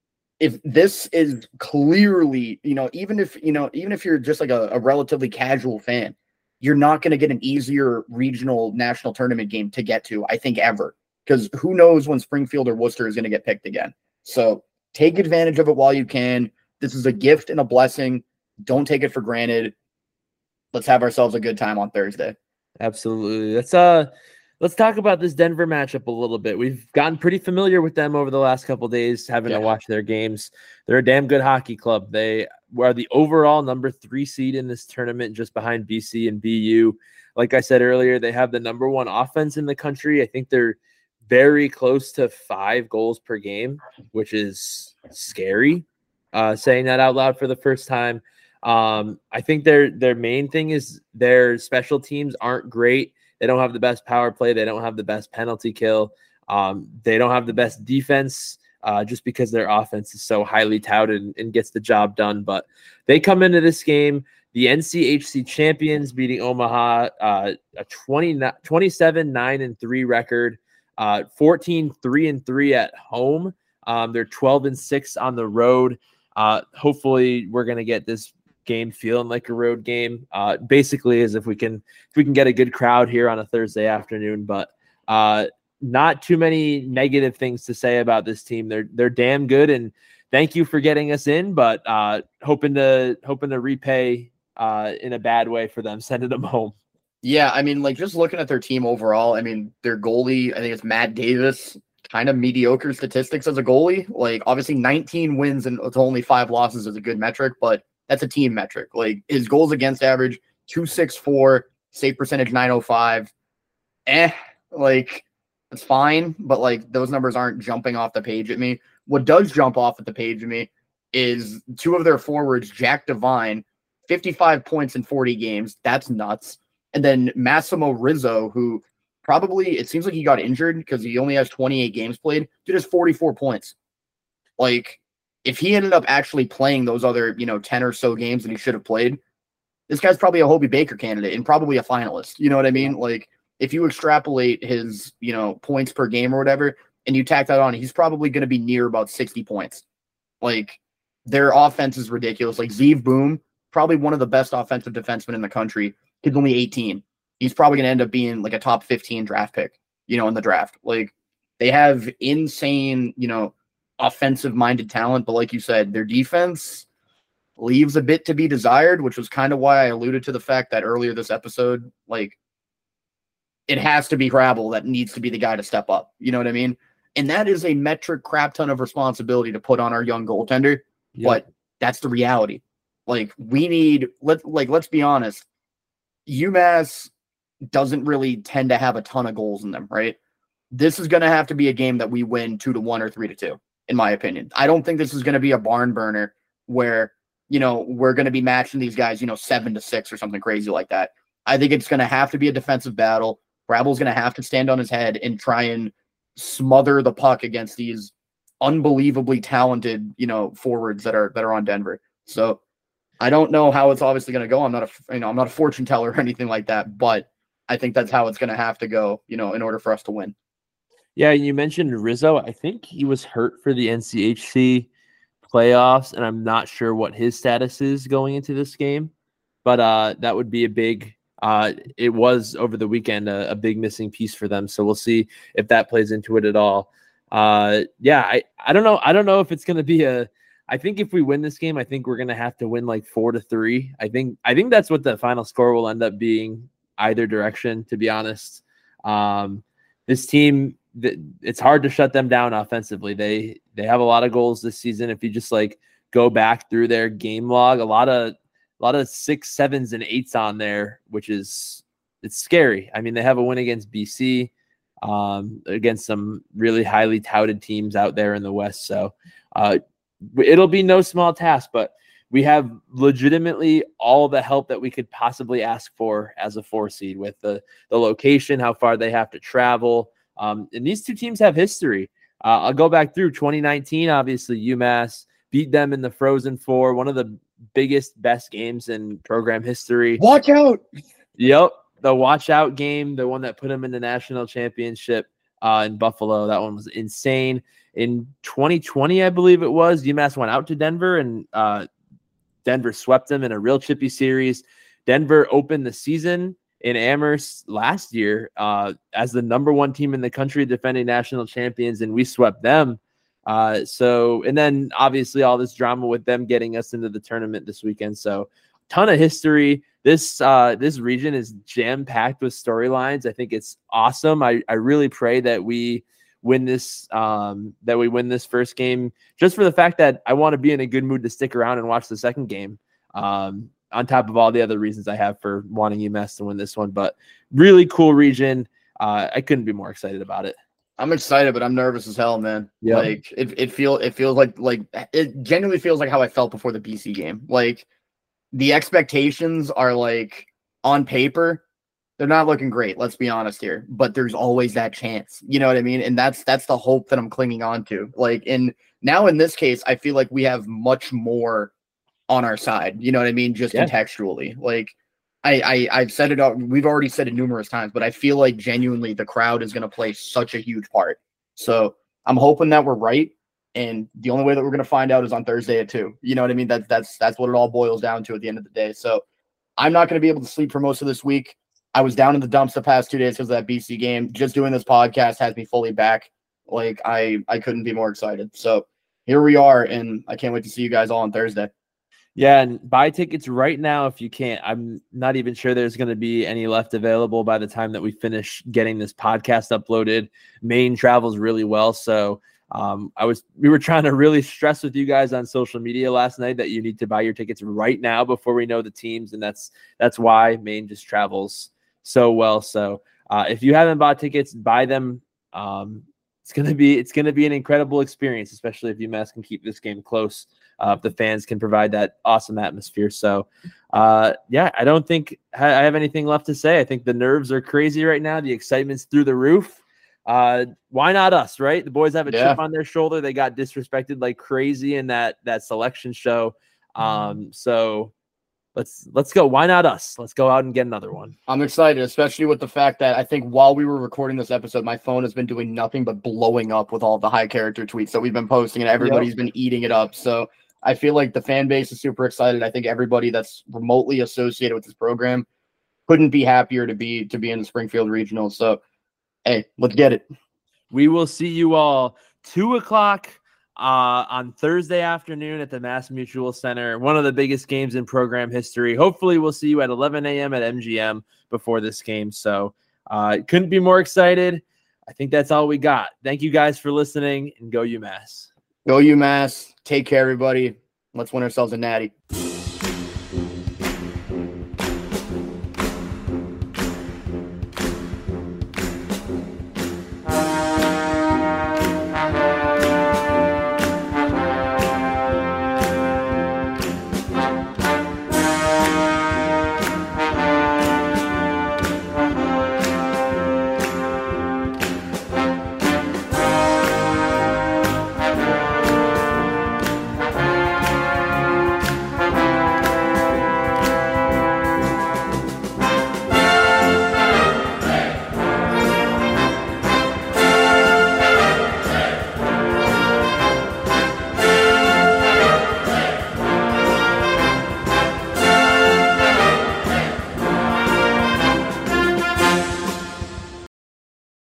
if this is clearly, you know, even if, you know, even if you're just like a, a relatively casual fan, you're not going to get an easier regional national tournament game to get to, I think, ever. Because who knows when Springfield or Worcester is going to get picked again. So take advantage of it while you can. This is a gift and a blessing. Don't take it for granted. Let's have ourselves a good time on Thursday. Absolutely. Let's uh let's talk about this Denver matchup a little bit. We've gotten pretty familiar with them over the last couple of days, having yeah. to watch their games. They're a damn good hockey club. They are the overall number three seed in this tournament, just behind B C and B U. Like I said earlier, they have the number one offense in the country. I think they're very close to five goals per game, which is scary. Uh, saying that out loud for the first time. Um, I think their their main thing is their special teams aren't great. They don't have the best power play. They don't have the best penalty kill. Um, they don't have the best defense uh, just because their offense is so highly touted and, and gets the job done. But they come into this game, the N C H C champions, beating Omaha, uh, a twenty, twenty-seven nine and three record, uh, fourteen three and three at home. Um, they're twelve and six on the road. Uh, hopefully we're going to get this game feeling like a road game, uh basically, as if we can if we can get a good crowd here on a Thursday afternoon. But uh not too many negative things to say about this team. They're they're damn good, and thank you for getting us in, but uh hoping to hoping to repay uh in a bad way for them, sending them home. Yeah, I mean, like, just looking at their team overall, I mean, their goalie, I think it's Matt Davis, kind of mediocre statistics as a goalie. Like, obviously nineteen wins and it's only five losses is a good metric, but that's a team metric. Like, his goals against average, two sixty-four, save percentage nine oh five. Eh, like, it's fine, but, like, those numbers aren't jumping off the page at me. What does jump off at the page at me is two of their forwards, Jack Devine, fifty-five points in forty games. That's nuts. And then Massimo Rizzo, who probably, it seems like he got injured because he only has twenty-eight games played. Dude has forty-four points. Like, if he ended up actually playing those other, you know, ten or so games that he should have played, this guy's probably a Hobie Baker candidate and probably a finalist. You know what I mean? Like, if you extrapolate his, you know, points per game or whatever, and you tack that on, he's probably going to be near about sixty points. Like, their offense is ridiculous. Like, Zeev Boom, probably one of the best offensive defensemen in the country. He's only eighteen. He's probably going to end up being like a top fifteen draft pick, you know, in the draft. Like, they have insane, you know, offensive-minded talent, but like you said, their defense leaves a bit to be desired, which was kind of why I alluded to the fact that earlier this episode, like, it has to be Hrabal that needs to be the guy to step up. You know what I mean? And that is a metric crap ton of responsibility to put on our young goaltender, yep. But that's the reality. Like, we need, let, like, let's be honest, UMass doesn't really tend to have a ton of goals in them, right? This is going to have to be a game that we win two to one or three to two, in my opinion. I don't think this is going to be a barn burner where, you know, we're going to be matching these guys, you know, seven to six or something crazy like that. I think it's going to have to be a defensive battle. Hrabal's going to have to stand on his head and try and smother the puck against these unbelievably talented, you know, forwards that are that are on Denver. So I don't know how it's obviously going to go. I'm not a, you know, I'm not a fortune teller or anything like that, but I think that's how it's going to have to go, you know, in order for us to win. Yeah, you mentioned Rizzo. I think he was hurt for the N C H C playoffs, and I'm not sure what his status is going into this game, but uh, that would be a big uh, – it was over the weekend a, a big missing piece for them, so we'll see if that plays into it at all. Uh, yeah, I, I don't know. I don't know if it's going to be a – I think if we win this game, I think we're going to have to win like four to three. I think I think that's what the final score will end up being either direction, to be honest. Um, this team – it's hard to shut them down offensively. They they have a lot of goals this season. If you just like go back through their game log, a lot of a lot of six, sevens, and eights on there, which is it's scary. I mean, they have a win against B C, um, against some really highly touted teams out there in the West. So uh, it'll be no small task, but we have legitimately all the help that we could possibly ask for as a four seed with the the location, how far they have to travel. Um, and these two teams have history. Uh, I'll go back through twenty nineteen. Obviously, UMass beat them in the Frozen Four, one of the biggest, best games in program history. Watch out! Yep, the watch out game, the one that put them in the national championship uh, in Buffalo. That one was insane. In twenty twenty, I believe it was, UMass went out to Denver, and uh, Denver swept them in a real chippy series. Denver opened the season in Amherst last year uh, as the number one team in the country, defending national champions, and we swept them. Uh, so, and then obviously all this drama with them getting us into the tournament this weekend. So, ton of history. This uh, this region is jam packed with storylines. I think it's awesome. I I really pray that we win this um, that we win this first game, just for the fact that I want to be in a good mood to stick around and watch the second game. Um, on top of all the other reasons I have for wanting UMass to win this one, but really cool region. Uh, I couldn't be more excited about it. I'm excited, but I'm nervous as hell, man. Yep. Like it, it feel, it feels like, like it genuinely feels like how I felt before the B C game. Like the expectations are like on paper, they're not looking great. Let's be honest here, but there's always that chance, you know what I mean? And that's, that's the hope that I'm clinging on to. Like in now in this case, I feel like we have much more on our side, you know what I mean? Just yeah. Contextually, like I, I, I've said it, we've already said it numerous times, but I feel like genuinely the crowd is going to play such a huge part. So I'm hoping that we're right. And the only way that we're going to find out is on Thursday at two, you know what I mean? That's, that's, that's what it all boils down to at the end of the day. So I'm not going to be able to sleep for most of this week. I was down in the dumps the past two days because of that B C game. Just doing this podcast has me fully back. Like I, I couldn't be more excited. So here we are. And I can't wait to see you guys all on Thursday. Yeah, and buy tickets right now if you can't. I'm not even sure there's going to be any left available by the time that we finish getting this podcast uploaded. Maine travels really well, so um, I was we were trying to really stress with you guys on social media last night that you need to buy your tickets right now before we know the teams, and that's that's why Maine just travels so well. So uh, if you haven't bought tickets, buy them. Um, it's gonna be it's gonna be an incredible experience, especially if UMass can keep this game close. Uh, if the fans can provide that awesome atmosphere. So, uh, yeah, I don't think I have anything left to say. I think the nerves are crazy right now. The excitement's through the roof. uh, why not us, right? The boys have a Yeah. chip on their shoulder. They got disrespected like crazy in that that selection show. Um, so let's let's go. Why not us? Let's go out and get another one. I'm excited, especially with the fact that I think while we were recording this episode, my phone has been doing nothing but blowing up with all the high character tweets that we've been posting, and everybody's yep. been eating it up. So I feel like the fan base is super excited. I think everybody that's remotely associated with this program couldn't be happier to be to be in the Springfield Regional. So hey, let's get it. We will see you all two o'clock uh, on Thursday afternoon at the Mass Mutual Center. One of the biggest games in program history. Hopefully we'll see you at eleven a.m. at M G M before this game. So uh, couldn't be more excited. I think that's all we got. Thank you guys for listening, and go UMass. Go UMass. Take care, everybody. Let's win ourselves a natty.